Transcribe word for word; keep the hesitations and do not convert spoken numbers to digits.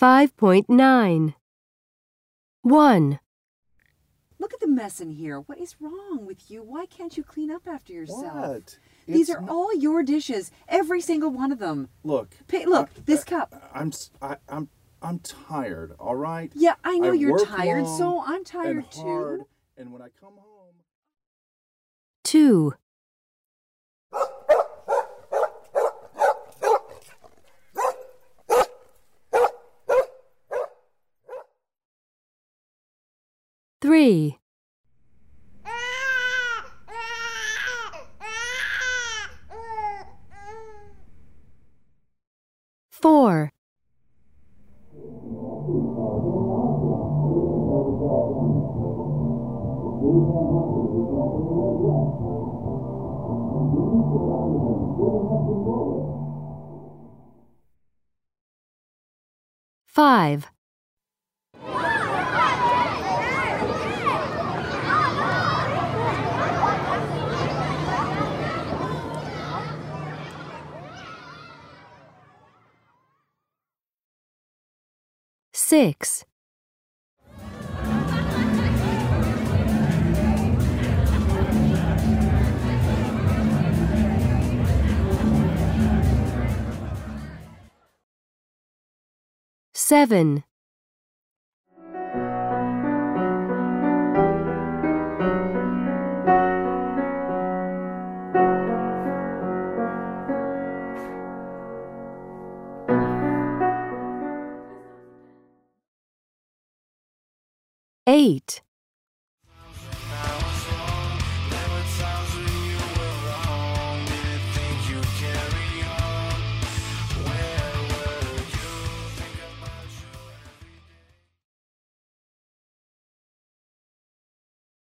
five point nine. one. Look at the mess in here. What is wrong with you? Why can't you clean up after yourself? What? These It's are not- all your dishes. Every single one of them. Look. Pay, look, I- this I- cup. I'm s- I, I'm I'm tired. All right. Yeah, I know I you're work tired, long so I'm tired and hard, too. and when I come home. two. three. four. five. six. seven. eight.